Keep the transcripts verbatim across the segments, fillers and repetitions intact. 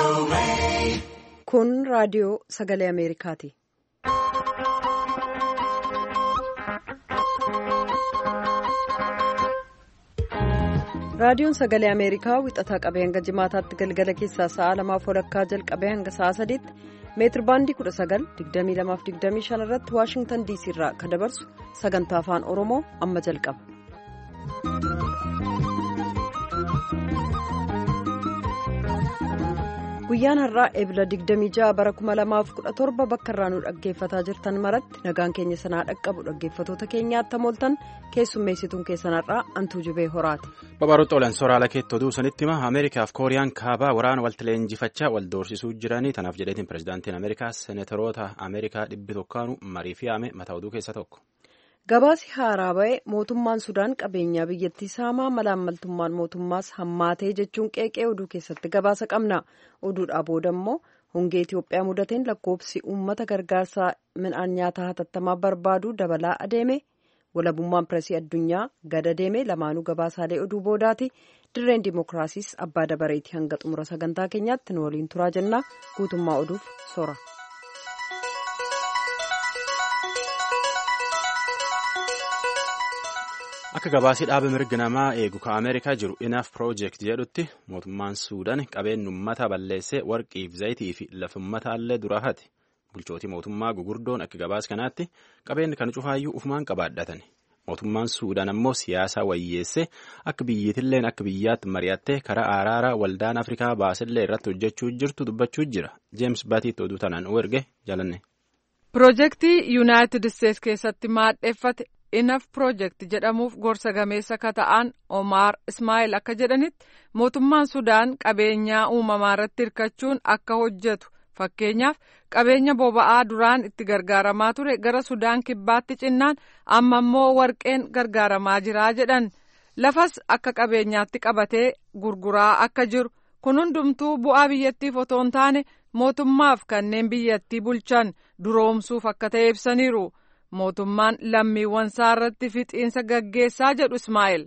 Kun raadiyoo sagalee Ameerikaati. Raadiyoon sagalee Ameerikaa wixataa qabee hanga jimaataatti galgala keessaa sa'a lamaaf walakkaa jalqabee hanga sa'a sadiitti meetir baandii kudha sagal digdamii lamaaf digdamii shan irratti Waashingtan diisii irraa kan dabarsu sagantaa afaan Oromoo amma jalqaba. Guyyaan har'aa eebila digdamii ja'a bara kuma lamaaf kudha torba bakka irraa nu dhaggeeffataa jirtan maratti nagaan keenya sanaa dhaqqabu dhaggeeffatoota keenyaatti mooltan keessummeessituun keessan har'aa Antuu Jubee Horaati. Babaarutti olan soraala keettoo duusanitti hima Ameerikaaf Kooriyaan kaabaa waraana walta leenjifachaa wal doorsisuu jiranii tanaaf jedheetiin pirezidaantiin Ameerikaa seenatoroota Ameerikaa dhibbi tokkaanu marii fi yaame mataa oduu keessa tokko. Gabaasi haaraa ba'e mootummaan Sudaan qabeenyaa biyyattii saamaa malaammaltummaan mootummaas hammaatee jechuun qeeqee oduu keessatti gabaasa qabna. Oduudhaa booda immoo hongee Itoophiyaa mudateen lakkoofsi uummata gargaarsaa midhaan nyaataa hatattamaa barbaadu dabalaa adeeme walabummaan pireesii addunyaa gad adeeme lamaanuu gabaasaalee oduu boodaati. Dirreen dimookiraasiis abbaa dabareetii hanga xumura sagantaa keenyaatti nu waliin turaa jennaa guutummaa oduuf sora. Akka gabaasii dhaaba mirga namaa eegu ka Ameerikaa jiru inaaf piroojeekt jedhutti mootummaan Suudaan qabeenya uummata balleessee warqiif zayitii fi lafa uummataallee dura hate bulchootii mootummaa gugurdoon akka gabaas kanaatti qabeenyi kan cufaayyuu ufumaan qabaadhatan mootummaan Suudaan ammoo siyaasaa wayyeessee akka biyyittilleen akka biyyaatti mari'attee karaa araaraa waldaan Afrikaa baasillee irratti hojjechuu jirtu dubbachuu jira Jeems Baatiitti oduu tanaan u erge jalanne. Piroojeektii Yuunaayitid Isteets keessatti maadheeffate. Inaaf piroojeekti jedhamuuf gorsa gameessa ka ta'an Omar Ismaa'eel akka jedhanitti mootummaan Sudaan qabeenyaa uumamaa irratti hirkachuun akka hojjetu fakkeenyaaf qabeenya boba'aa duraan itti gargaaramaa ture gara Sudaan kibbaatti cinnaan amma immoo warqeen gargaaramaa jira jedhan lafas akka qabeenyaatti qabatee gurguraa akka jiru kun hundumtuu bu'aa biyyattiif otoo hin taane mootummaaf kanneen biyyattii bulchan duroomsuuf akka ta'e ibsaniiru. Mootummaan lammiiwwan isaa irratti fixiinsa gaggeessaa jedhu Ismaa'eel.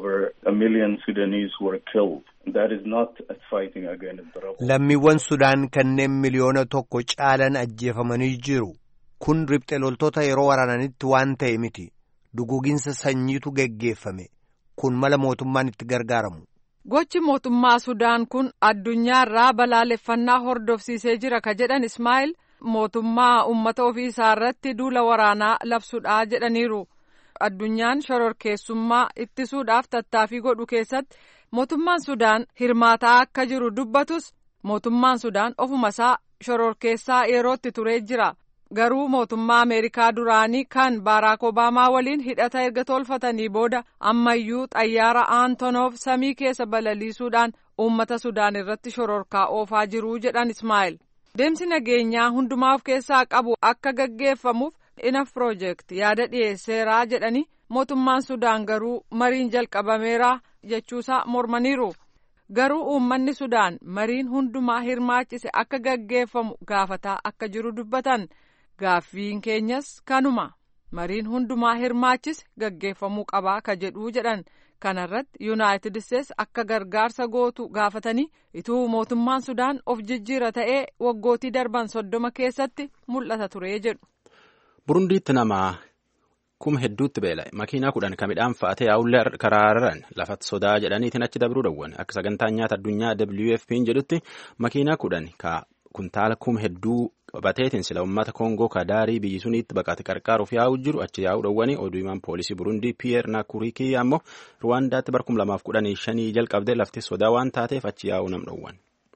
Lammiiwwan Sudaan kanneen miliyoona tokko caalan ajjeefamanii jiru. Kun riphxe loltoota yeroo waraananitti waan ta'e miti. Duguginsa sanyiitu gaggeeffame. Kun mala mootummaan itti gargaaramu. Gochi mootummaa Sudaan kun addunyaa irraa balaaleffannaa hordofsiisee jira ka jedhan Ismaa'eel. Mootummaa uummata ofii isaa irratti duula waraanaa labsuudhaa jedhaniiru. Addunyaan shororkeessummaa ittisuudhaaf tattaaffii godhu keessatti mootummaan Sudaan hirmaataa akka jiru dubbatus mootummaan Sudaan ofuma isaa shororkeessaa yerootti turee jira. Garuu mootummaa Ameerikaa duraanii kan Baaraak Obaamaa waliin hidhata erga tolfatanii booda ammayyuu xayyaara Aantonoof samii keessa balaliisuudhaan uummata Sudaan irratti shororkaa oofaa jiru jedhan Ismaa'eel. Deemsi nageenyaa hundumaa of keessaa qabu akka gaggeeffamuuf inaaf piroojeekt yaada dhiyeesseeraa jedhanii mootummaan Sudaan garuu mariin jalqabameeraa jechuusaa mormaniiru. Garuu uummanni Sudaan mariin hundumaa hirmaachise akka gaggeeffamu gaafataa akka jiru dubbatan. Gaaffiin keenyas kanuma mariin hundumaa hirmaachise gaggeeffamuu qabaa ka jedhuu jedhan. Kanarratti Yuunaayitid Isteets akka gargaarsa gootu gaafatanii ituu mootummaan Sudaan of jijjiira ta'ee waggootii darban soddoma keessatti mul'ata ture jedhu. Burundiitti nama kuma hedduutti beela'e makiinaa kudhan ka midhaan fa'atee yaa'ullee karaarran lafatti sodaa jedhaniitiin achi dabruu dhowwan akka sagantaan nyaata addunyaa W F P jedhutti makiinaa kudhan ka kuntaala kuma hedduu qabateetiin sila uummata Koongoo kadaarii biyyi suniitti baqate qarqaaruuf yaa'u jiru achi yaa'u dhowwanii oduu himaan poolisii Burundii Pierre Nakurikii ammoo Ruwaandaatti bara kuma lamaaf kudhanii shanii jalqabdee lafti sodaa waan taateef achi yaa'u nam dhowwan.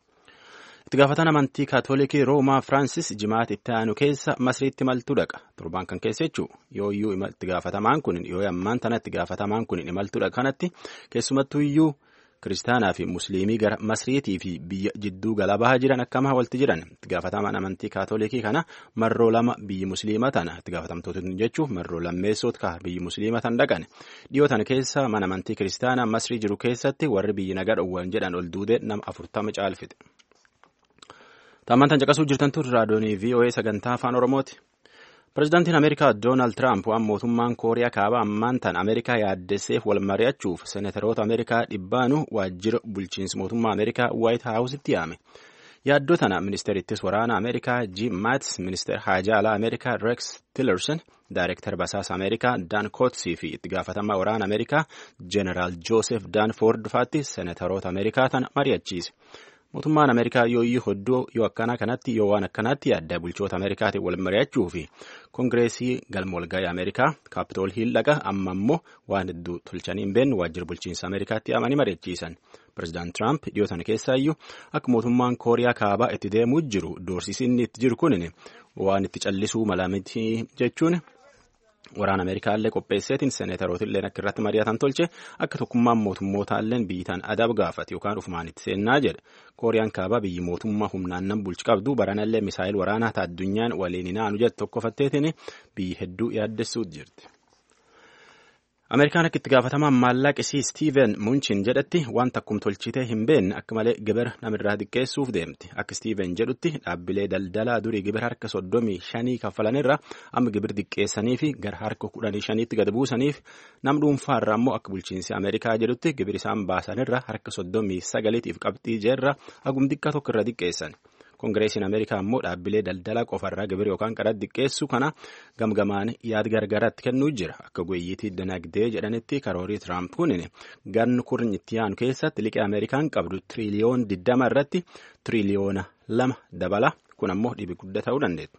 Itti gaafatan amantii Kaatoolikii Roomaa Firaansis jimaata itti aanu keessa Masriitti imaltuu dhaqa. Torbaan kan keessa jechuu yoo iyyuu itti gaafatamaan kun yoo ammaan tana itti gaafatamaan kun imaltuu dhaqa kanatti keessumattuu iyyuu Kiristaanaa fi Musliimii gara Masriitii fi biyya jidduu galabaa jiran akkama walti jiran itti gaafatamaan amantii Kaatoolikii kana marroo lama biyyi Musliima tana itti gaafatamtoota jechuun marroo lammeessoot ka biyyi Musliima tan dhaqan dhiyoo tana keessa mana amantii Kiristaanaa Masrii jiru keessatti warri biyyi nagaa dhowwan jedhan ol duudee nama afurtama caalfite. Taammantan caqasuu jirtan turre raadiyoonii V O A sagantaa afaan Oromooti. Pireezidaantiin Ameerikaa Doonaald Tiraamp waan mootummaan Kooriyaa kaabaa ammaan tan Ameerikaa yaaddesseef wal mari'achuuf seenataroota Ameerikaa dhibbaanu waajjira bulchiinsa mootummaa Ameerikaa Waayit Haawusitti yaame. Yaaddoo tana ministeerittis waraana Ameerikaa Jim Mattis, ministeer haajaa alaa Ameerikaa Rex Tillerson, daayirektar basaasa Ameerikaa Dan Coatsii fi itti gaafatamaa waraana Ameerikaa Jeneraal Joseph Dunford faatti seenataroota Ameerikaa tana mari'achiise. Mootummaan Ameerikaa yoo iyyuu hoddoo yoo akkanaa kanatti yoo waan akkanaatti yaaddaa bulchoota Ameerikaatiin wal mari'achuu fi Koongireesii galma walga'ii Ameerikaa Kaapitool Hiil dhaqa amma immoo waan hedduu tolchanii hin beekne waajjira bulchiinsa Ameerikaatti yaamanii mari'achiisan. Pireezidaant Tiraamp dhiyoo sana keessaa iyyuu akka mootummaan Kooriyaa kaabaa itti deemuu jiru doorsisiinni itti jiru kun waan itti callisuu mala miti jechuun waraana Ameerikaa illee qopheesseetiin seenataroota illee akka irratti mari'atan tolche akka tokkummaan mootummootaa illee biyyitaan adab gaafate yookaan ufumaan itti seennaa jedhe. Kooriyaan kaabaa biyyi mootummaa humnaan nan bulchi qabdu barana illee misaayil waraanaa ta'a addunyaan waliin hinaanu jettu tokko fatteetiin biyyi hedduu yaaddessuut jirti. Ameerikaan akka itti gaafatamaan maallaqisii Steven Munchin jedhatti waan takkum tolchitee hin beekne akka malee gibira namirraa xiqqeessuuf deemti. Akka Steven jedhutti dhaabbilee daldalaa durii gibira harka soddomii shanii kaffalanirra amma gibir xiqqeessanii fi gara harka kudhanii shaniitti gad buusaniif nam dhuunfaarraa immoo akka bulchiinsi Ameerikaa jedhutti gibir isaan baasanirra harka soddomii sagaliitiif qabxii jeerra hagum xiqqaa tokko irra xiqqeessan. Koongireesiin Ameerikaa immoo dhaabbilee daldalaa qofarraa gibir yookaan qara xiqqeessu kana gamgamaan yaad gargaraatti kennuu jira. Akka goyyiitii dinagdee jedhanitti karoorii Tiraamp kunin gannu kurni itti yaanu keessatti liqii Ameerikaan qabdu tiriliyoon digdama irratti tiriliyoona lama dabala. Kun ammoo dhiibbaa guddaa ta'uu dandeetti.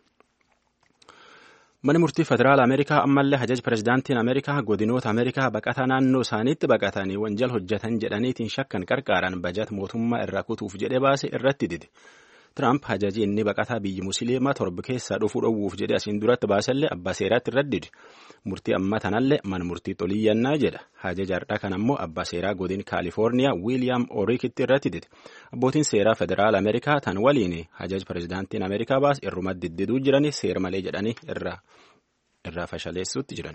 Manni murtii federaala Ameerikaa ammallee hajaja pireezidaantiin Ameerikaa godinoota Ameerikaa baqataa naannoo isaaniitti baqatanii wanjal hojjetan jedhaniitiin shakkan qarqaaran bajet mootummaa irraa kutuuf jedhee baase irratti dide. Tiraamp hajaji inni baqataa biyyi musliimaa torba keessaa dhufuu dhowwuuf jedhee asiin duratti baasellee abbaa seeraatti irratti dide. Murtii amma tanallee mana murtii xoliyyannaa jedha. Hajaja har'aa kan ammoo abbaa seeraa godin Kaalifoorniyaa Wiiliyaam Oriikitti irratti dide. Abbootiin seeraa federaala Ameerikaa tan waliin hajaji pireezidaantiin Ameerikaa baase irrumatti diddiduu jiranii seera malee jedhanii irraa irraa fashaleessuutti jiran.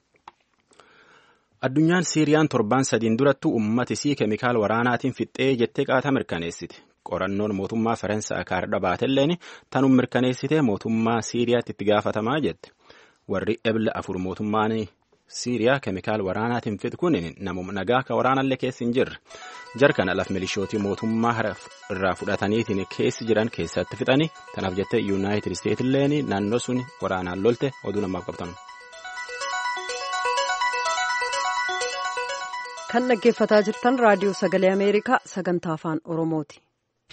Addunyaan Siiriyaan torban sadiin durattuu uummatisii keemikaala waraanaatiin fixxee jettee qaataa mirkaneessite. Qorannoon mootummaa Faransaay kaardha baatelleen tanum mirkaneessitee mootummaa Siiriyaatti itti gaafatamaa jette. Warri ebla afur mootummaan Siiriyaa keemikaala waraanaatiin fixu kun namuma nagaa ka waraanallee keessa hin jirre. Jarkana laf milishootii mootummaa irraa fudhataniitiin keessi jiran keessatti fixanii tanaaf jettee Yuunaayitid Isteetilleen naannoo sun waraanaan lolte oduu namaaf qabatan. Kan dhaggeeffataa jirtan raadiyoo sagalee Ameerikaa sagantaa afaan Oromooti.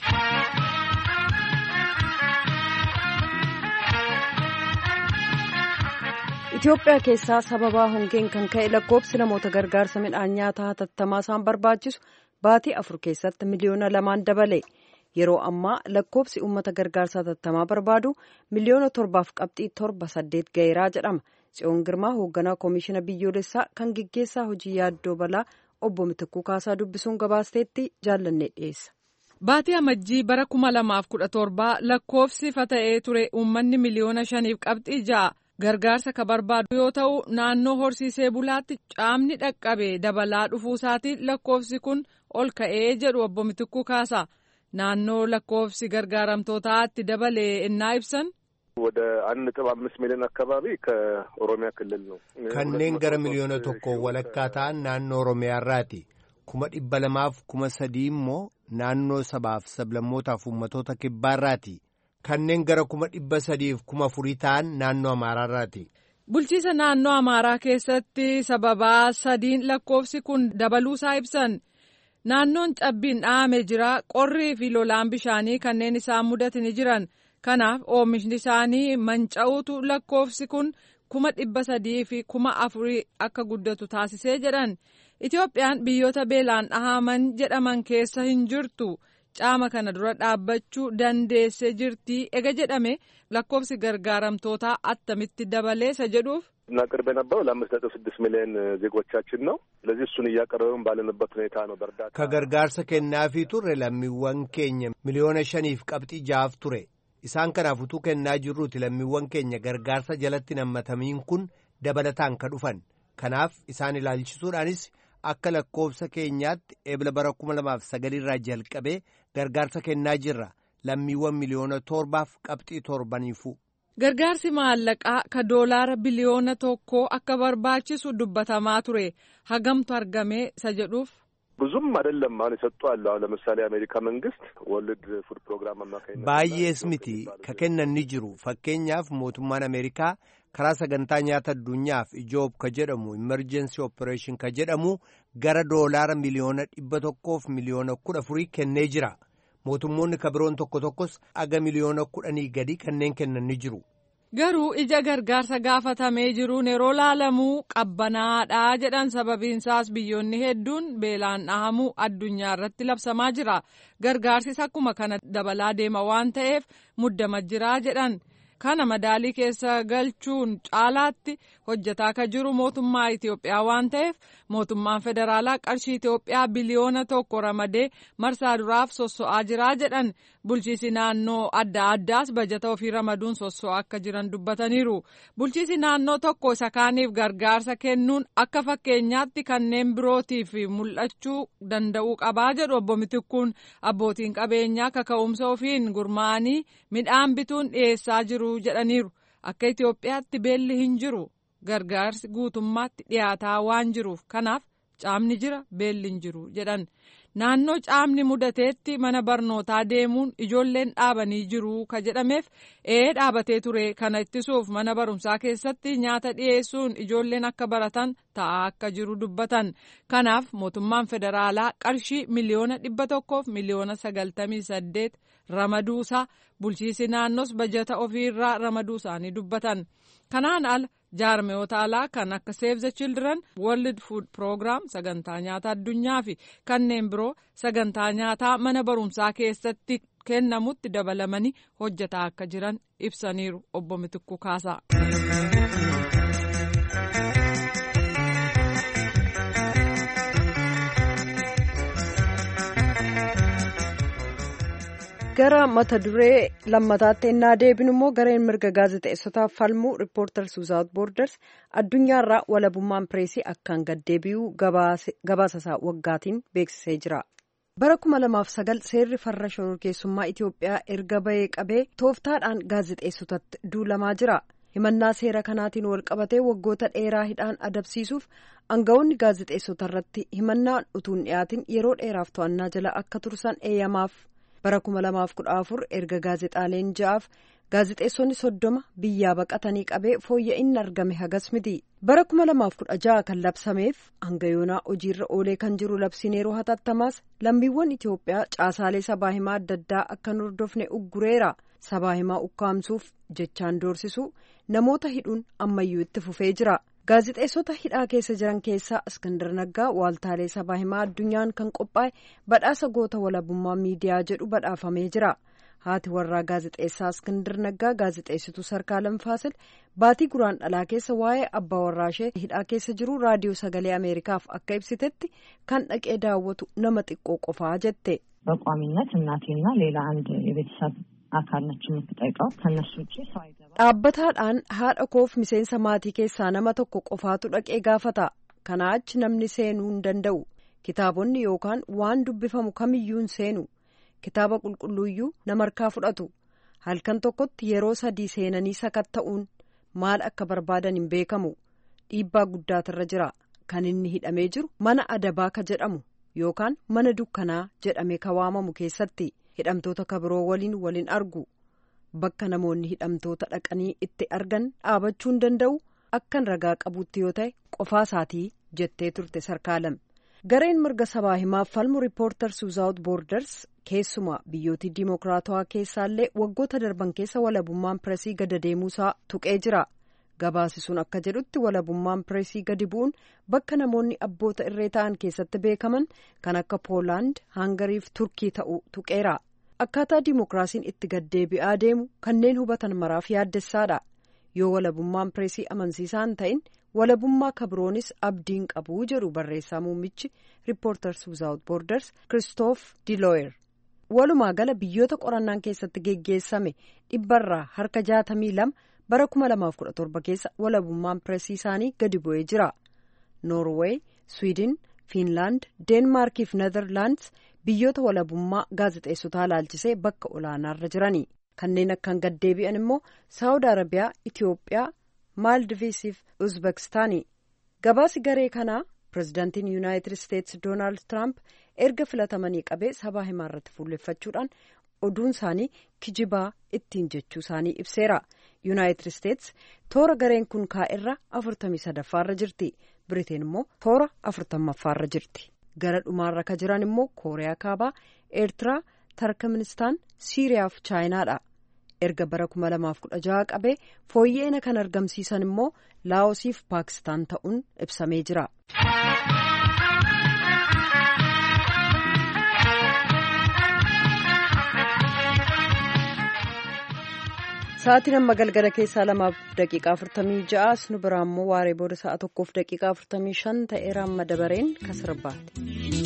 Itoophiyaa keessaa sababaa hongeen kan ka'e lakkoofsi namoota gargaarsa midhaan nyaataa hatattamaa isaan barbaachisu baatii afur keessatti miliyoona lamaan dabale. Yeroo ammaa lakkoofsi uummata gargaarsa hatattamaa barbaadu miliyoona torbaaf qabxii torba saddeet ga'eeraa jedhama. Tsiyoon Girmaa hoogganaa koomishina biyyoolessaa kan gaggeessaa hojii yaaddoo balaa obbo Mitikkuu Kaasaa dubbisuun gabaasteetti jaallannee dhiyeessa. Baatii amajjii bara kuma lamaaf kudha torbaa lakkoofsi fata'ee ture uummanni miliyoona shaniif qabxii ja'a gargaarsa ka barbaadu yoo ta'u naannoo horsiisee bulaatti caamni dhaqqabee dabalaa dhufuusaatiin lakkoofsi kun ol ka'ee jedhu obbo Mitikkuu Kaasaa. Naannoo lakkoofsi gargaaramtootaatti dabalee innaa ibsan. ወደ አንድ ነጥብ አምስት ሚሊዮን አካባቢ ከኦሮሚያ ክልል ነው። kanneen gara miliyoona tokko walakkaa ta'an naannoo Oromiyaarraati. kuma dhibba lamaaf kuma sadii immoo naannoo sabaaf sablammootaaf uummatoota kibbaarraati. kanneen gara kuma dhibba sadiif kuma afurii ta'an naannoo Amaaraarraati. Bulchiisa naannoo Amaaraa keessatti sababaa sadiin lakkoofsi kun dabaluusaa ibsan. Naannoon cabbiin dhahamee jira. Qorrii fi lolaan bishaanii kanneen isaan mudatanii jiran. Kanaaf oomishni isaanii manca'uutu lakkoofsi kun kuma dhibba sadii fi kuma afurii akka guddatu taasisee jedhan. Itoophiyaan biyyoota beelaan dhahaman jedhaman keessa hin jirtu. Caama kana dura dhaabbachuu dandeessee jirti ega jedhame lakkoofsi gargaaramtootaa attamitti dabaleessa jedhuuf. እናቀርብ የነበረው ለአምስት ነጥብ ስድስት ሚሊዮን ዜጎቻችን ነው። ስለዚህ እሱን እያቀረብን ባለንበት ሁኔታ ነው። በእርዳታ ከገርጋርሰ ከናፊ ቱሬ ለሚወን ኬኛ ሚሊዮነ ሸኒፍ ቀብጢ ጃፍ ቱሬ isaan kanaaf utuu kennaa jirruuti lammiiwwan keenya gargaarsa jalatti nammatamiin kun dabalataan ka dhufan. Kanaaf isaan ilaalchisuudhaanis akka lakkoofsa keenyaatti eebla bara kuma lamaaf sagalirraa jalqabee gargaarsa kennaa jirra lammiiwwan miliyoona torbaaf qabxii torbaniifu. Gargaarsi maallaqaa ka doolaara biliyoona tokkoo akka barbaachisu dubbatamaa ture hagamtu argamee isa jedhuuf. ብዙም አይደለም አሁን የሰጡ አለ። አሁን ለምሳሌ አሜሪካ መንግስት ወርልድ ፉድ ፕሮግራም አማካኝነት ባየስ ሚቲ ከከነን ጅሩ ፈከኛፍ ሞቱማን አሜሪካ ከራ ሰገንታ ኛታ አዱኛፍ ኢጆብ ከጀደሙ ኢመርጀንሲ ኦፕሬሽን ከጀደሙ ገረ ዶላር ሚሊዮን dhibba tokkoof ሚሊዮን kudha afurii kennee jira. mootummoonni kabiroon tokko tokkos aga miliyoona kudhanii gadi kanneen kennan ni jiru. Garuu ija gargaarsa gaafatamee jiruun yeroo laalamuu qabbanaadhaa jedhan sababiinsaas biyyoonni hedduun beelaan dhahamuu addunyaa irratti labsamaa jira. Gargaarsis akkuma kana dabalaa deema waan ta'eef muddama jiraa jedhan. Kana madaalii keessa galchuun caalaatti hojjetaa ka jiru mootummaa Itoophiyaa waan ta'eef mootummaan federaalaa qarshii Itoophiyaa biliyoona tokko ramadee marsaa duraaf sosso'aa jiraa jedhan. Bulchiisi naannoo adda addaas bajata ofii ramaduun sosso'aa akka jiran dubbataniiru. Bulchiisi naannoo tokko isa kaaniif gargaarsa kennuun akka fakkeenyaatti kanneen birootiif mul'achuu danda'uu qabaa jedhu obbo Mitikkuun. Abbootiin qabeenyaa kaka'umsa ofiin gurmaa'anii midhaan bituun dhiyeessaa jiru jedhaniiru. Akka Itoophiyaatti beelli hin jiru. Gargaarsi guutummaatti dhiyaataa waan jiruuf kanaaf caamni jira beelli hin jiru jedhan. Naannoo caamni mudateetti mana barnootaa deemuun ijoolleen dhaabanii jiru ka jedhameef ee dhaabatee ture kana ittisuuf mana barumsaa keessatti nyaata dhiyeessuun ijoolleen akka baratan ta'aa akka jiru dubbatan. Kanaaf mootummaan federaalaa qarshii miliyoona dhibba tokkoof miliyoona sagaltamii saddeet ramaduusaa bulchiisi naannoos bajata ofiirraa ramaduu isaanii dubbatan. Kanaan ala jaarmiyoota alaa kan akka Save the Children, World Food Program sagantaa nyaataa addunyaa fi kanneen biroo sagantaa nyaataa mana barumsaa keessatti kennamutti dabalamanii hojjetaa akka jiran ibsaniiru obbo Mitikuu Kaasaa. gara mata duree lammataatti ennaa deebinu immoo gareen mirga gaazexeessotaaf falmuu Reporters Without Borders addunyaarraa walabummaan pireesii akkaan gaddeebi'uu gabaasasaa waggaatiin beeksisee jira. Bara kuma lamaaf sagal seerri farra shororkeessummaa Itoophiyaa erga bahee qabee tooftaadhaan gaazexeessotatti duulamaa jira. Himannaa seera kanaatiin wal qabatee waggoota dheeraa hidhaan adabsiisuuf aangawoonni gaazexeessota irratti himannaan utuun dhiyaatin yeroo dheeraaf to'annaa jala akka tursan eeyyamaaf. Bara kuma lamaaf kudha afur erga gaazexaaleen ja'aaf gaazexeessonni soddoma biyyaa baqatanii qabee fooyya'inni argame hagas miti. Bara kuma lamaaf kudha ja'a kan labsameef hanga yoonaa hojiirra oolee kan jiru labsiin yeroo hatattamaas lammiiwwan Itoophiyaa caasaalee sabaa himaa adda addaa akka hin hordofne uggureera. Sabaa himaa ukkaamsuuf jechaan doorsisuu namoota hidhuun ammayyuu itti fufee jira. Gaazexeessota hidhaa keessa jiran keessaa Iskandar Naggaa waaltaalee sabaa himaa addunyaan kan qophaa'e badhaasa goota walabummaa miidiyaa jedhu badhaafamee jira. Haati warraa gaazexeessaa Iskandar Naggaa gaazexeessituu Sarkaalem Faasil baatii guraandhalaa keessa waa'ee abbaa warraa ishee hidhaa keessa jiru raadiyoo sagalee Ameerikaaf akka ibsitetti kan dhaqee daawwatu nama xiqqoo qofaa jette. በቋሚነት እናቴና ሌላ አንድ የቤተሰብ አካል ነች የምትጠይቀው ከነሱ ውጪ ሰው አይገባም. Dhaabbataadhaan haadha koof miseensa maatii keessaa nama tokko qofaatu dhaqee gaafata. Kanaa achi namni seenuu hin danda'u. Kitaabonni yookaan waan dubbifamu kamiyyuu hin seenu. Kitaaba qulqulluuyyuu nama harkaa fudhatu. Halkan tokkotti yeroo sadii seenanii sakatta'uun maal akka barbaadan hin beekamu. Dhiibbaa guddaatarra jira. Kan inni hidhamee jiru mana adabaa ka jedhamu yookaan mana dukkanaa jedhamee ka waamamu keessatti. Hidhamtoota kabiroo waliin waliin argu. Bakka namoonni hidhamtoota dhaqanii itti argan dhaabachuu hin danda'u. Akkan ragaa qabuutti yoo ta'e qofaa isaatii jettee turte Sarkaalem. Gareen mirga sabaa himaaf falmu Reporters Without Borders keessumaa biyyoota dimokiraatawaa keessaallee waggoota darban keessa walabummaan pireesii gadi deemuusaa tuqee jira. Gabaasisuun akka jedhutti walabummaan pireesii gadi bu'uun bakka namoonni abboota irree ta'an keessatti beekaman kan akka Poolaand, Hangarii fi Turkii ta'uu tuqeera. Akkaataa dimokiraasiin itti gaddeebi'aa deemu kanneen hubatan maraaf yaaddessaadha. Yoo walabummaan pireesii amansiisaan ta'in walabummaa kabiroonis abdiin qabuu jedhu barreessaa muummichi Reporters Without Borders Christophe Deloyer. Walumaa gala biyyoota qorannaan keessatti geggeessame dhibbarraa harka jaatamii lama bara kuma lamaaf kudha torba keessa walabummaan pireesii isaanii gadi bu'ee jira. Noorweey, Swiidin, Fiinlaand, Deenmaarkii fi Neezerlaandis biyyoota walabummaa gaazexeessotaa laalchisee bakka olaanaarra jirani. Kanneen akkaan gaddeebi'an immoo Saawud Arabiyaa, Itiyoophiyaa, Maaldiivii fi Uzbekistaani. Gabaasi garee kanaa Pireezidaantiin Yuunaayitid Isteetsi Doonaald Tiraamp erga filatamanii qabee sabaa himaa irratti fuulleffachuudhaan oduun isaanii kijibaa ittiin jechuu isaanii ibseera. Yuunaayitid Isteetsi toora gareen kun kaa'erra afurtamii sadaffaarra jirti. Biriteen immoo toora afurtammaffaarra jirti. Gara dhumaarra ka jiran immoo Kooriyaa Kaabaa, Eertiraa, Tarkmenistaan, Siiriyaa fi Chaayinaadha. Erga bara kuma lamaaf kudha jaha qabee fooyya'ina kan argamsiisan immoo Laawosii fi Paakistaan ta'uun ibsamee jira. Sa'aatiin amma galgala keessaa lamaaf daqiiqaa afurtamii ja'a nu biraa immoo waaree booda sa'a tokkoof daqiiqaa afurtamii shan ta'eera amma dabareen kan sirbaati.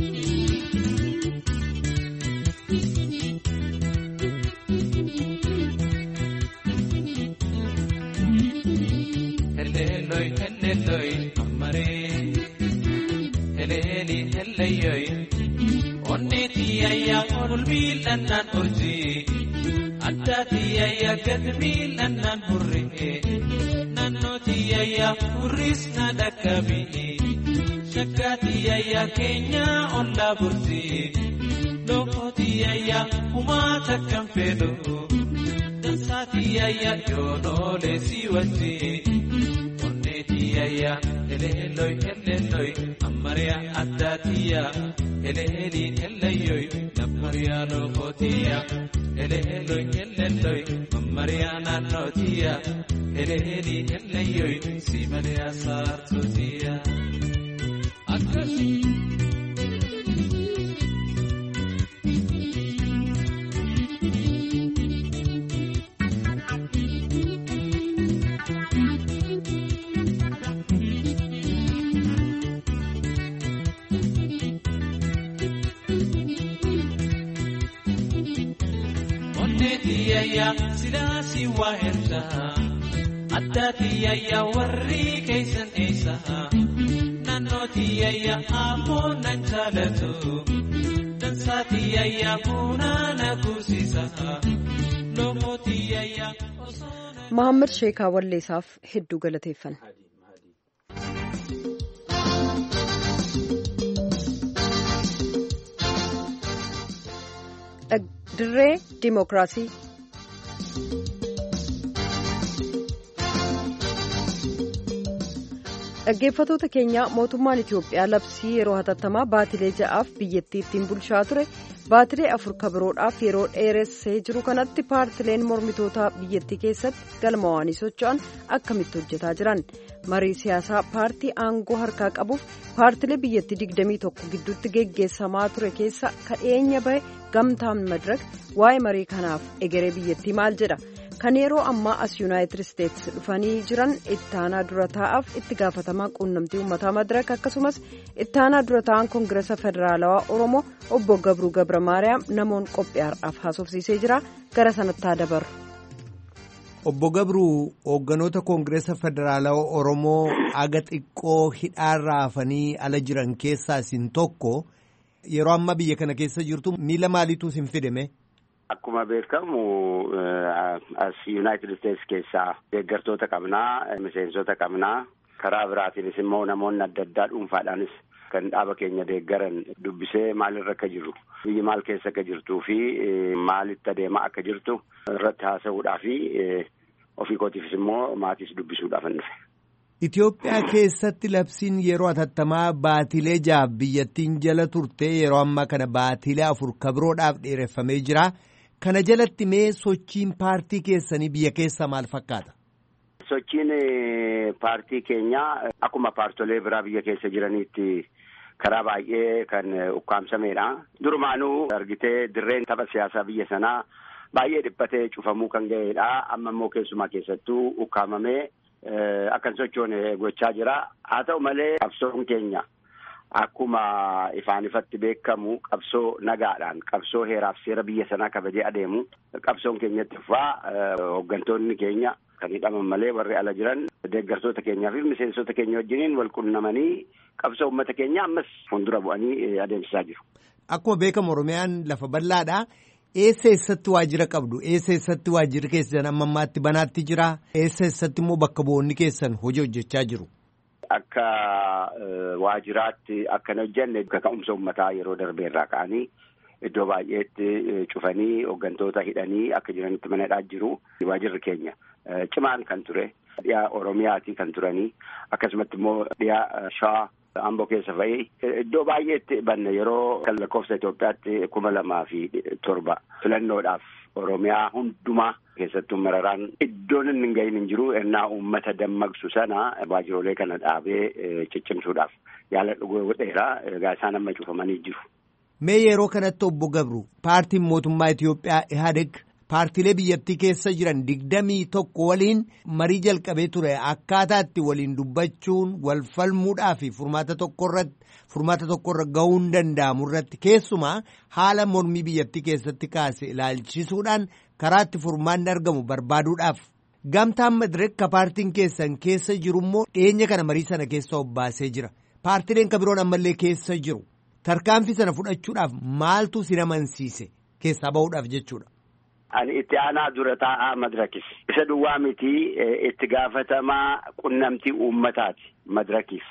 Addaatiyyaa gadmiil annaan hurree naannootiyyaa hurris na dhaqqabee shakkaatiyyaa keenyaa ollaa burtee lookootiyyaa humaa takkaan fedhu dansaatiyyaa yoonoolee si wajjee onneetiyyaa eleelooy eleelooy ammariyaa addaatiyyaa eleelii eleeyooy nammariyaa lookootiyaa. Eleelooy eleelooy mammariyaa naannootiyaa eleelii eleeyooy si malee asaartootiyaa. Akkasii. Onneetiyyaa silaasii waa ergaa addaatiyyaa warri keessan eessa naannootiyyaa ammoo nan jaalatu dansaatiyyaa bunaa na kuusisa lookootiyyaa. Mahammad Sheekaa Walleessaaf hedduu galateeffanna. Dirree Dimookiraasii. Dhaggeeffatoota keenya mootummaan Itiyoophiyaa labsii yeroo hatattamaa baatilee ja'aaf biyyattii ittiin bulchaa ture baatilee afur kabiroodhaaf yeroo dheeressee jiru kanatti paartileen mormitoota biyyattii keessatti galmaa'anii socho'an akkamitti hojjetaa jiran marii siyaasaa paartii aangoo harkaa qabuuf paartilee biyyattii digdamii tokko gidduutti geggeessamaa ture keessa kadheenya bahe gamtaan madirak waa'ee marii kanaaf egeree biyyattii maal jedha. Kan yeroo ammaa as Yuunaayitid Isteetsi dhufanii jiran ittaanaa dura taa'aaf itti gaafatamaa quunnamtii uummataa madirak akkasumas ittaanaa dura taa'an koongiresa federaalawaa Oromoo obbo Gabruu Gabra Maariyaam namoon qophii har'aaf haasofsiisee jira gara sanatti haa dabarru. Obbo Gabruu hoogganoota koongiresa federaalawaa Oromoo aga xiqqoo hidhaarraa hafanii ala jiran keessaa isin tokko yeroo amma biyya kana keessa jirtu miila maaliitu isin fidame? Akkuma beekamu as Yuunaayitid Isteetsi keessaa deeggartoota qabnaa, miseensota qabnaa, karaa biraatiinis immoo namoonni adda addaa dhuunfaadhaanis kan dhaaba keenya deeggaran dubbisee maalirra akka jiru, biyyi maal keessa akka jirtuu fi maalitti adeemaa akka jirtu irratti haasa'uudhaa fi ofii kootiifis immoo maatiis dubbisuudhaaf hin dhufe. Itoophiyaa keessatti labsiin yeroo hatattamaa baatilee jaaf biyyattiin jala turte yeroo ammaa kana baatilee afur kabiroodhaaf dheereffamee jira. Kana jalatti mee sochiin paartii keessanii biyya keessa maal fakkaata? Sochiin paartii keenyaa akkuma paartolee biraa biyya keessa jiraniitti karaa baay'ee kan ukkaamsameedha. Durumaanuu argitee dirreen tapha siyaasaa biyya sanaa baay'ee dhiphatee cufamuu kan ga'eedha. Amma immoo keessumaa keessattuu ukkaamamee akkan sochoone gochaa jira. Haa ta'u malee qabsoon keenya akkuma ifaan ifatti beekamu qabsoo nagaadhaan qabsoo heeraaf seera biyya sanaa kabajee adeemu qabsoon keenyatti fufaa hooggantoonni keenya kan hidhaman malee warri ala jiran deeggartoota keenyaa fi miseensota keenya wajjiniin wal qunnamanii qabsoo uummata keenya ammas fuuldura bu'anii adeemsisaa jiru. Akkuma beekamu Oromiyaan lafa bal'aadha. Eessa eessatti waajjira qabdu? Eessa eessatti waajjirri keessan amma ammaatti banaatti jira? Eessa eessatti immoo bakka bu'oonni keessan hojii hojjechaa jiru? akka waajjiraatti akka hin hojjenne kaka'umsa uummataa yeroo darbee irraa ka'anii iddoo baay'eetti cufanii hooggantoota hidhanii akka jiranitti manadhaa jiru. Waajjirri keenya cimaan kan ture dhiyaa Oromiyaatii kan turanii akkasumatti immoo dhiyaa Shawaa Amboo keessa fa'ii iddoo baay'eetti banne yeroo kan lakkoofsa Itoophiyaatti kuma lamaa fi torba filannoodhaaf Oromiyaa hundumaa keessattuu mararaan iddoon inni hin gahin hin jiru ennaa uummata dammaqsu sana waajjirolee kana dhaabee ciccimsuudhaaf yaala godheera. Egaa isaan amma cufamanii jiru. Mee yeroo kanatti obbo Gabru paartiin mootummaa Itoophiyaa Ihadeg paartiilee biyyattii keessa jiran digdamii tokko waliin marii jalqabee ture akkaataa itti waliin dubbachuun wal falmuudhaa fi furmaata tokkorratti furmaata tokkorra ga'uun danda'amu irratti keessumaa haala mormii biyyattii keessatti kaase ilaalchisuudhaan karaa itti furmaanni argamu barbaaduudhaaf gamtaan Madireek paartiin keessan keessa jiru immoo dhiyeenya kana marii sana keessa obbaasee jira. Paartiileen kan biroon ammallee keessa jiru. Tarkaanfii sana fudhachuudhaaf maaltu si amansiise keessaa bahuudhaaf jechuudha. Ani itti aanaa dura taa'aa Madireekis. Isa duwwaa miti itti gaafatamaa qunnamtii uummataati Madireekis.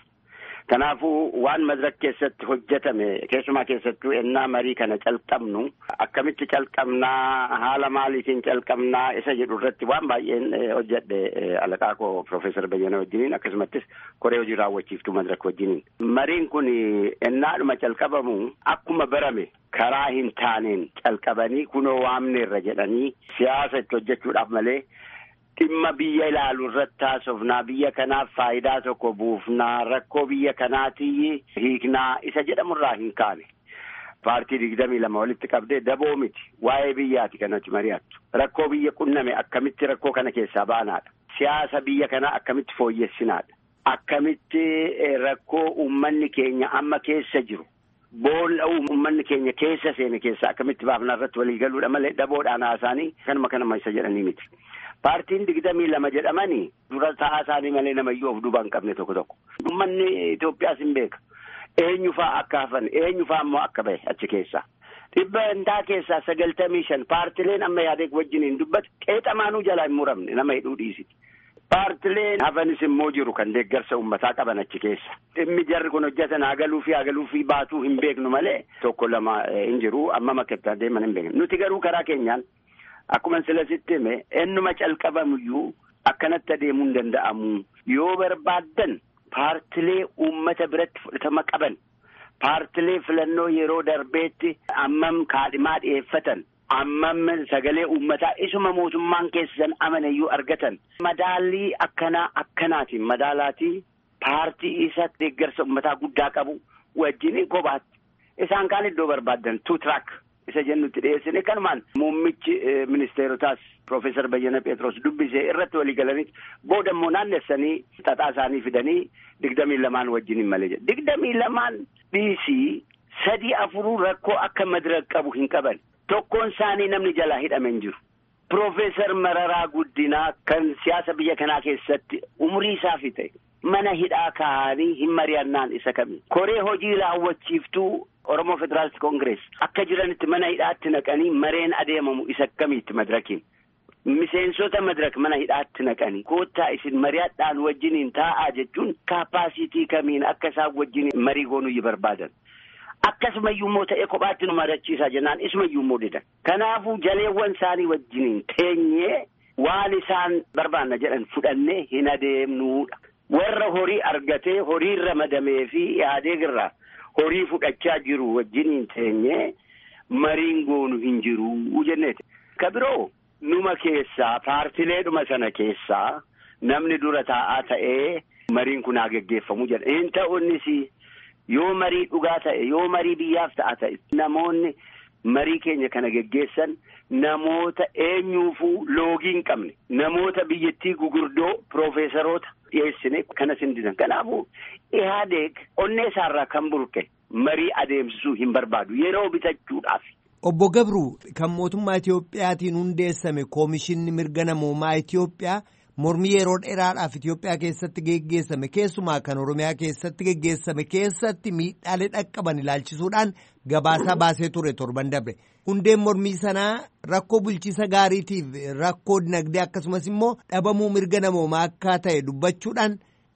Kanaafuu waan Madireek keessatti hojjetame keessumaa keessattuu ennaa marii kana calqabnu akkamitti calqabnaa haala maaliitiin calqabnaa isa jedhu irratti waan baay'een hojjedhe alaqaa koo Profeesar Bayyana wajjiniin akkasumattis koree hojii raawwachiiftuu Madireek wajjiniin. Mariin kun ennaadhuma calqabamu akkuma barame karaa hin taaneen calqabanii kunoo waamneerra jedhanii siyaasa itti hojjechuudhaaf malee dhimma biyya ilaalu irratti haasofnaa biyya kanaaf faayidaa tokko buufnaa rakkoo biyya kanaatii hiiknaa isa jedhamurraa hin kaane. Paartii digdamii lama walitti qabdee daboo miti waa'ee biyyaati kanatti mari'attu. Rakkoo biyya qunname akkamitti rakkoo kana keessaa baanaadha. Siyaasa biyya kanaa akkamitti fooyyessinaadha. Akkamitti rakkoo uummanni keenya amma keessa jiru. Boolla uummanni keenya keessa seene keessa akkamitti baafna irratti walii galuudha malee daboodhaan haasaanii kanuma kanama isa jedhanii miti. Paartiin digdamii lama jedhamanii dura taa'aa isaanii malee namayyuu of duuba hin qabne tokko tokko. Uummanni Itoophiyaas hin beeka. Eenyufaa akka hafan eenyufaa immoo akka bahe achi keessaa. Dhibba intaa keessaa sagaltamii shan paartileen amma Ihadeg wajjin hin dubbate qeexamaanuu jalaa hin muramne nama hidhuu dhiisiti. Paartileen hafanis immoo jiru kan deeggarsa uummataa qaban achi keessa. Dhimmi jarri kun hojjetan hagaluu fi hagaluu fi baatuu hin beeknu malee tokko lama hin jiru amma makkattaa deeman hin beeknu. Nuti garuu karaa keenyaan akkuma sila sitti hime ennuma calqabamuyyuu akkanatti adeemuu hin danda'amu. Yoo barbaaddan paartilee uummata biratti fudhatama qaban paartilee filannoo yeroo darbeetti ammam kaadhimaa dhiyeeffatan. Ammam sagalee uummataa isuma mootummaan keessan amanayyuu argatan. Madaalii akkanaa akkanaatiin madaalaatii paartii isa deeggarsa uummataa guddaa qabu wajjin kophaatti. Isaan kaan iddoo barbaaddan two track isa jennutti dhiyeessine kanumaan muummichi ministeerotaas Profeesar Bayyana Pheexroos dubbisee irratti walii galanii booda immoo naannessanii xaxaa isaanii fidanii digdamii lamaan wajjin malee jedhu. Digdamii lamaan dhiisii sadii afuruu rakkoo akka Madireek qabu hin qaban. Tokkoon isaanii namni jalaa hidhame hin jiru. Profeesar Mararaa Guddinaa kan siyaasa biyya kanaa keessatti umurii isaa fixe mana hidhaa kaa'anii hin mari'annaan isa kami. Koree hojii raawwachiiftuu Oromoo Federaalist Koongirees akka jiranitti mana hidhaatti naqanii mareen adeemamu isa kamiitti Madireekiin. Miseensota Madireek mana hidhaatti naqanii koottaa isin mari'adhaan wajjiniin taa'aa jechuun kaapaasitii kamiin akka isaan wajjiniin marii goonuyyuu barbaadan. Akkasumayyuu immoo ta'ee kophaatti nu marachiisaa jennaan isumayyuu immoo didan. Kanaafuu jaleewwan isaanii wajjiniin teenyee waan isaan barbaanna jedhan fudhannee hin adeemnuudha. Warra horii argatee horii ramadamee fi Ihadeg irraa horii fudhachaa jiru wajjiniin teenyee mariin goonu hin jiru jenneeti. Ka biroo numa keessaa paartileedhuma sana keessaa namni dura taa'aa ta'ee mariin kun haa geggeeffamu jedha. Hin ta'uunis yoo marii dhugaa ta'e yoo marii biyyaaf ta'a ta'e namoonni marii keenya kana geggeessan namoota eenyuufuu loogii hin qabne namoota biyyattii gugurdoo profeesaroota dhiyeessine kana sindisan. Kanaafuu Ihadeg onnee isaarraa kan burqe marii adeemsisuu hin barbaadu yeroo bitachuudhaaf. Obbo Gabru kan mootummaa Itiyoophiyaatiin hundeessame koomishinni mirga namoomaa Itiyoophiyaa mormii yeroo dheeraadhaaf Itiyoophiyaa keessatti geggeessame keessumaa kan Oromiyaa keessatti geggeessame keessatti miidhaalee dhaqqaban ilaalchisuudhaan gabaasaa baasee ture torban dabre. Hundeen mormii sanaa rakkoo bulchiisa gaariitiif rakkoo dinagdee akkasumas immoo dhabamuu mirga namoomaa akka ta'e dubbachuudhaan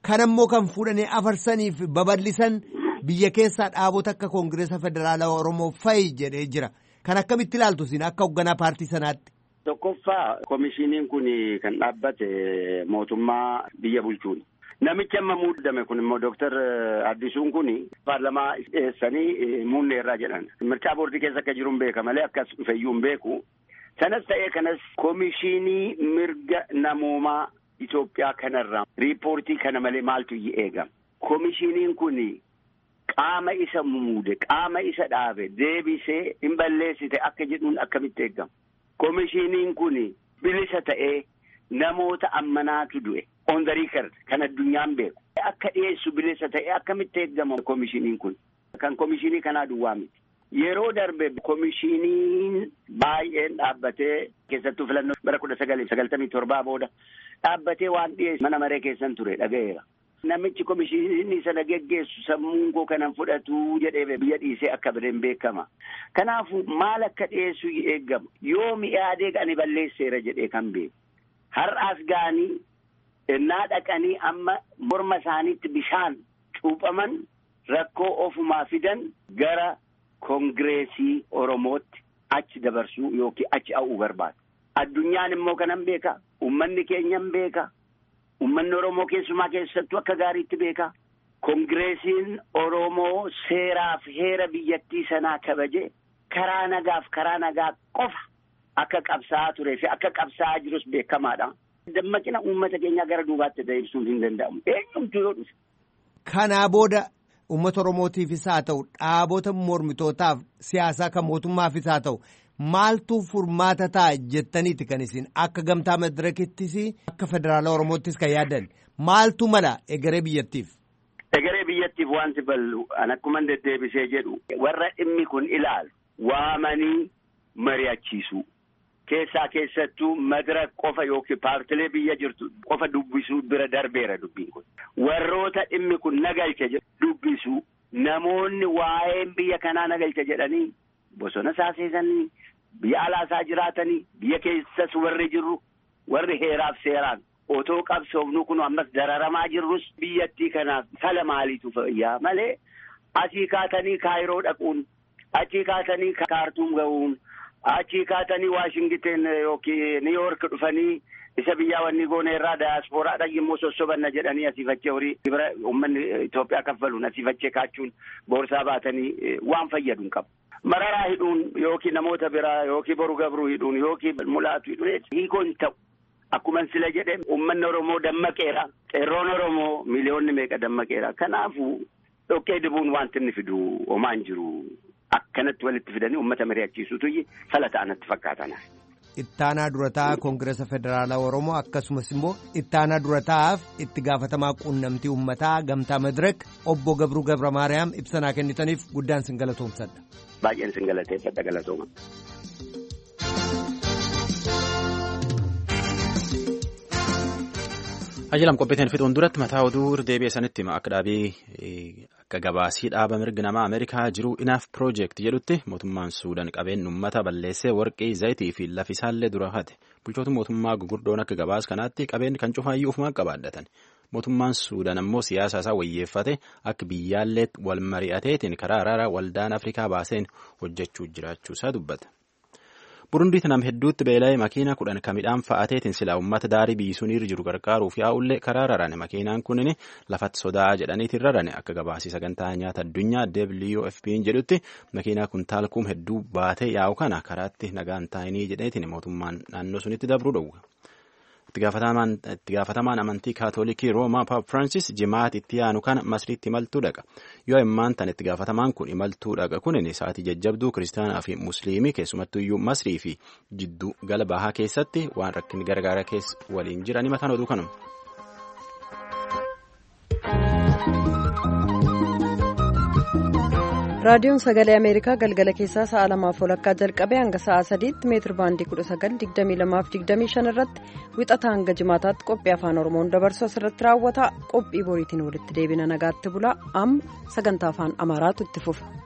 kanammoo kan fuudhanii afarsaniif babal'isan biyya keessaa dhaabota akka Koongireesa Federaalawaa Oromoo fa'i jedhee jira. Kan akkamitti ilaaltu isin akka hoogganaa paartii sanaatti? Tokkoffaa komishiniin kun kan dhaabbate mootummaa biyya bulchuuni. Namichi amma muudame kun immoo Dooktar Addisuun kun paarlamaa dhiyeessanii muunneerraa jedhan. Mircaa boordii keessa akka jiru hin beeka malee akkas dhufeyyuu hin beeku. Sanas ta'ee kanas komishinii mirga namoomaa Itoophiyaa kanarraa riipoortii kana malee maaltu eegama. Komishiniin kun qaama isa muude, qaama isa dhaabe, deebisee hin balleessite akka jedhuun akkamitti eegama. Komishiniin kun bilisa ta'ee namoota ammanaatu du'e. On the record kan addunyaan beeku. Akka dhiyeessu bilisa ta'ee akkamitti eegama komishiniin kun. Kan komishinii kanaa duwwaa miti. Yeroo darbe komishiniin baay'een dhaabbatee keessattuu filannoo bara kudha sagalii sagaltamii torbaa booda dhaabbatee waan dhiyeessu mana maree keessan ture dhaga'eera. Namichi komishinii sana geggeessu sammuun koo kanan fudhatu jedhee biyya dhiisee akka bireen beekama. Kanaafuu maal akka dhiyeessu eegama. Yoo mi'aadee ani balleesseera jedhee kan beeku. Har'aas gaanii innaa dhaqanii amma morma isaaniitti bishaan cuuphaman rakkoo ofumaa fidan gara Koongireesii Oromootti achi dabarsuu yookiin achi ha'uu barbaadu. Addunyaan immoo kanan beeka. Uummanni keenyan beeka. Uummanni Oromoo keessumaa keessattuu akka gaariitti beeka. Koongireesiin Oromoo seeraaf heera biyyattii sanaa kabaje karaa nagaaf karaa nagaa qofa akka qabsaa'aa turee fi akka qabsaa'aa jirus beekamaadha. Dammaqina uummata keenyaa gara duubaatti deebisuun hin danda'amu. Eenyumtuu yoo dhufe. Kanaa booda uummata Oromootiifis haa ta'u dhaabota mormitootaaf siyaasaa kan mootummaafis haa ta'u maaltu furmaata ta'a jettaniiti kan isin akka gamtaa madirakittis akka federaala Oromoottis kan yaadan maaltu mala egeree biyyattiif? Egeree biyyattiif wanti bal'u an akkuma deddeebisee jedhu warra dhimmi kun ilaalu waamanii mari'achiisu. Keessaa keessattuu madirak qofa yookiin paartilee biyya jirtu qofa dubbisuu bira darbeera dubbiin kun. Warroota dhimmi kun nagalche dubbisuu namoonni waa'een biyya kanaa nagalche jedhanii bosona saaseesanii biyya alaasaa jiraatanii biyya keessas warri jirru warri heeraaf seeraan otoo qabsoofnu kun ammas dararamaa jirrus biyyattii kanaaf sala maaliitu fayyaa malee asii kaatanii Kaayiroo dhaquun achii kaatanii Kaartuum ga'uun. Achii kaatanii Waashingiten yookiin Niiyoork dhufanii isa biyyaa wanni goone irraa daayaspooraadhaan immoo sossobanna jedhanii asiifachee horii bira uummanni Itoophiyaa kaffaluun asiifachee kaachuun boorsaa baatanii waan fayyadu hin qabu. Mararaa hidhuun yookiin namoota biraa yookiin boru gabruu hidhuun yookiin mulaatu hidhuun hiikoo hin ta'u. Akkuma sila jedhee uummanni Oromoo dammaqeera. Qeerroon Oromoo miliyoonni meeqa dammaqeera. Kanaafuu dhoqqee dibuun wanti inni fidu homaan jiru. Akkanatti walitti fidanii uummata mari'achiisuutu fala ta'anatti fakkaatan. Ittaanaa durataa Koongireesa Federaalaa Oromoo akkasumas immoo ittaanaa durataaf itti gaafatamaa quunnamtii uummataa gamtaa madirak obbo Gabruu Gabra Maariyaam ibsanaa kennitaniif guddaan sin galatoomsadha. Baay'een sin galateeffadha galatooma. Ajalam qophiiteen fixuun duratti mataa oduu deebi'ee sanitti hima akka dhaabii akka gabaasii dhaaba mirga namaa Ameerikaa jiru inaaf piroojeekti jedhutti mootummaan Suudaan qabeen uummata balleessee warqii zayitii fi lafisaallee dura hate bulchoota mootummaa gugurdoon akka gabaas kanaatti qabeen kan cufaayyuu ofumaan qabaadhatan mootummaan Suudaan ammoo siyaasa isaa wayyeeffate akka biyyaallee wal mari'ateetiin karaa araaraa waldaan Afrikaa baaseen hojjechuu jiraachuusaa dubbata. Burundiitti nam hedduutti beela'ee makiina kudhan ka midhaan fa'ateetiin silaa uummata daarii biisuun irra jiru gargaaruuf yaa'ullee karaa rarane makiinaan kunin lafatti sodaa jedhaniitiin rarane akka gabaasii sagantaa nyaata addunyaa W F P jedhutti makiinaa kuntaal kum hedduu baatee yaa'u kana karaatti nagaan taa'inii jedheetiin mootummaan naannoo sunitti dabruu dhowwa. Itti gaafatamaan amantii kaatoolikii Roomaa Paap Firaansis jimaat itti yaanu kana masriitti imaltuu dhaqa. Yoo immaan tan itti gaafatamaan kun imaltuu dhaqa kunin sa'aatii jajjabduu kiristaanaa fi musliimii keessumattuu iyyuu masrii fi jidduu gala bahaa keessatti waan rakkin gargaara keessa waliin jiran himataan oduu kanuma. raadiyoon sagalee ameerikaa galgala keessaa sa'a lamaaf walakkaa jalqabee hanga sa'a sadiitti meetir baandii kudha sagal digdamii lamaaf digdamii shan irratti wixata hanga jimaataatti qophii afaan oromoon dabarsu asirratti raawwata qophii boriitiin walitti deebina nagaatti bulaa amma sagantaa afaan amaaraatu itti fufa.